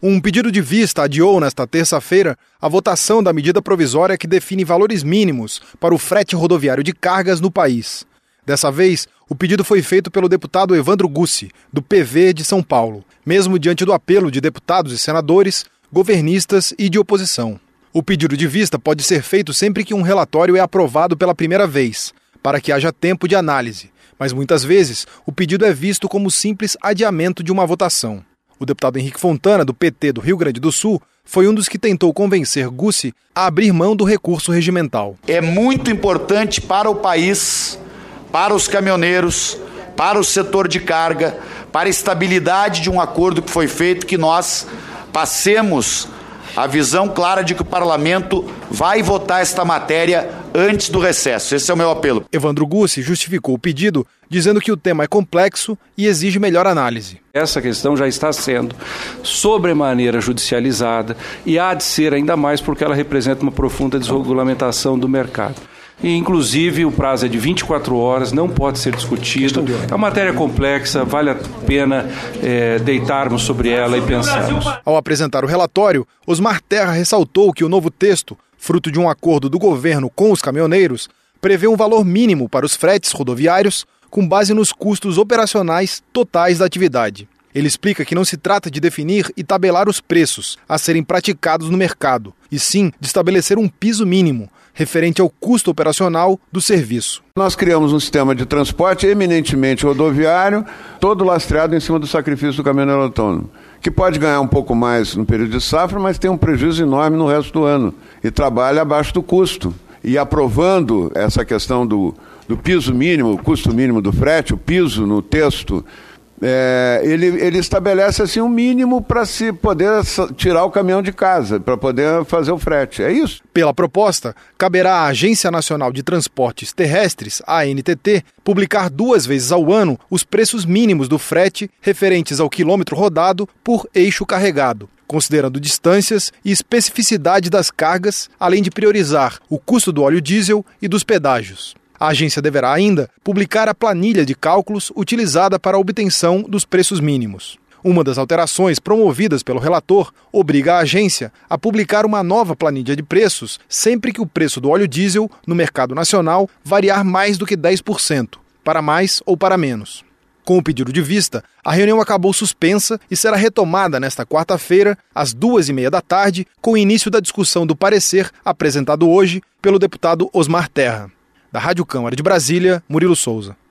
Um pedido de vista adiou nesta terça-feira a votação da medida provisória que define valores mínimos para o frete rodoviário de cargas no país. Dessa vez, o pedido foi feito pelo deputado Evandro Gussi, do PV de São Paulo, mesmo diante do apelo de deputados e senadores, governistas e de oposição. O pedido de vista pode ser feito sempre que um relatório é aprovado pela primeira vez, para que haja tempo de análise, mas muitas vezes o pedido é visto como simples adiamento de uma votação. O deputado Henrique Fontana, do PT do Rio Grande do Sul, foi um dos que tentou convencer Gussi a abrir mão do recurso regimental. É muito importante para o país, para os caminhoneiros, para o setor de carga, para a estabilidade de um acordo que foi feito, que nós passemos a visão clara de que o parlamento vai votar esta matéria antes do recesso. Esse é o meu apelo. Evandro Gussi justificou o pedido, dizendo que o tema é complexo e exige melhor análise. Essa questão já está sendo sobremaneira judicializada e há de ser ainda mais porque ela representa uma profunda desregulamentação do mercado. E, inclusive, o prazo é de 24 horas, não pode ser discutido. É uma matéria complexa, vale a pena deitarmos sobre ela e pensarmos. Ao apresentar o relatório, Osmar Terra ressaltou que o novo texto, fruto de um acordo do governo com os caminhoneiros, prevê um valor mínimo para os fretes rodoviários com base nos custos operacionais totais da atividade. Ele explica que não se trata de definir e tabelar os preços a serem praticados no mercado, e sim de estabelecer um piso mínimo, referente ao custo operacional do serviço. Nós criamos um sistema de transporte eminentemente rodoviário, todo lastreado em cima do sacrifício do caminhoneiro autônomo, que pode ganhar um pouco mais no período de safra, mas tem um prejuízo enorme no resto do ano, e trabalha abaixo do custo. E aprovando essa questão do piso mínimo, o custo mínimo do frete, o piso no texto, ele estabelece assim um mínimo para se poder tirar o caminhão de casa, para poder fazer o frete. É isso. Pela proposta, caberá à Agência Nacional de Transportes Terrestres, a ANTT, publicar 2 vezes ao ano os preços mínimos do frete referentes ao quilômetro rodado por eixo carregado, considerando distâncias e especificidade das cargas, além de priorizar o custo do óleo diesel e dos pedágios. A agência deverá ainda publicar a planilha de cálculos utilizada para a obtenção dos preços mínimos. Uma das alterações promovidas pelo relator obriga a agência a publicar uma nova planilha de preços sempre que o preço do óleo diesel no mercado nacional variar mais do que 10%, para mais ou para menos. Com o pedido de vista, a reunião acabou suspensa e será retomada nesta quarta-feira, às 14h30 da tarde, com o início da discussão do parecer apresentado hoje pelo deputado Osmar Terra. Da Rádio Câmara de Brasília, Murilo Souza.